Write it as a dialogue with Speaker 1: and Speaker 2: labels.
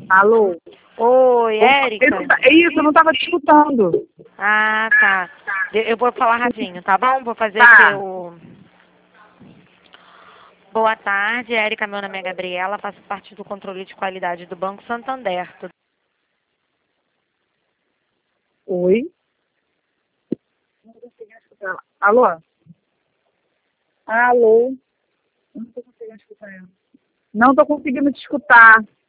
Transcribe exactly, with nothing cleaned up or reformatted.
Speaker 1: Alô?
Speaker 2: Oi, Érica.
Speaker 1: É isso, eu não estava te escutando.
Speaker 2: Ah, tá. Eu vou falar rapidinho, tá bom? Vou fazer
Speaker 1: Tá.
Speaker 2: aqui o... Boa tarde, Érica. Meu nome é Gabriela, faço parte do controle de qualidade do Banco Santander. Tudo...
Speaker 1: Oi? Não tô conseguindo escutar ela. Alô? Alô? Não tô conseguindo escutar ela. Não tô conseguindo te escutar.